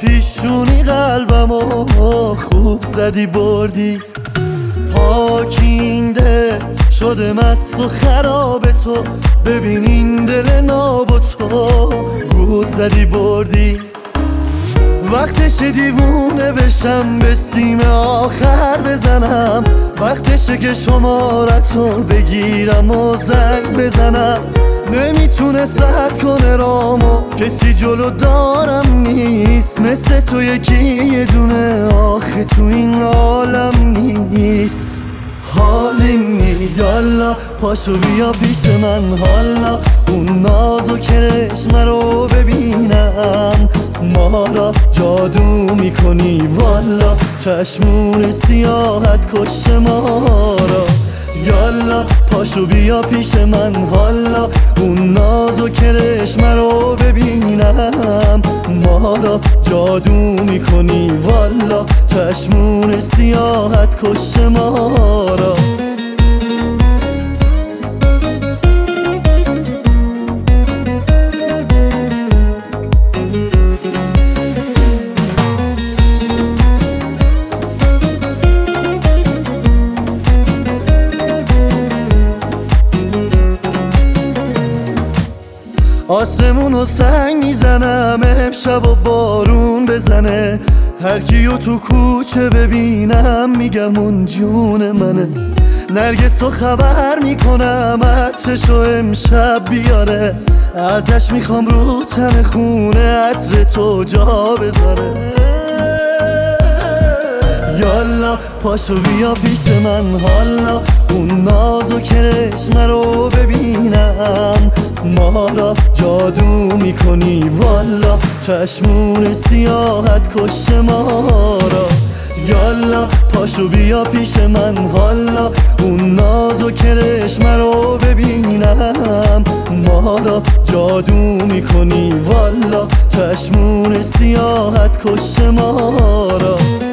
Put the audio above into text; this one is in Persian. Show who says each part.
Speaker 1: پیشونی قلبمو خوب زدی بردی، پاکینده شده مست و خراب تو، ببین این دل ناب و تو گول زدی بردی. وقتشه دیوونه بشم به سیم آخر بزنم، وقتشه که شمارتو بگیرم و زنگ بزنم. نمیتونه سد کنه رامو، کسی جلو دارم نیست مثل تو یکی یه دونه آخه تو این عالم نیست. حالیم نیست یالا پاشو بیا پیش من، حالا اون ناز و کرشمه رو ببینم. ما را جادو میکنی والا، چشمون سیاحت کش ما را. یالا پاشو بیا پیش من، حالا اون ناز و کرشمه رو ببینم. ما را جادو میکنی والا، چشمون سیاحت کش ما را. آسمونو سنگ میزنم امشب و بارون بزنه، هر کیو تو کوچه ببینم میگم اون جون منه. نرگسو خبر میکنم عطرشو امشب بیاره، ازش میخوام رو تن خونه عطر تو جا بذاره. یالا پاشو بیا پیش من، حالا اون ناز و کرشمه رو ببینم. ما را جادو میکنی والا، چشمون سیاحت کش ما را. یالا پاشو بیا پیش من، حالا اون ناز و کرشمه رو ببینم. ما را جادو میکنی والا، چشمون سیاحت کش ما را.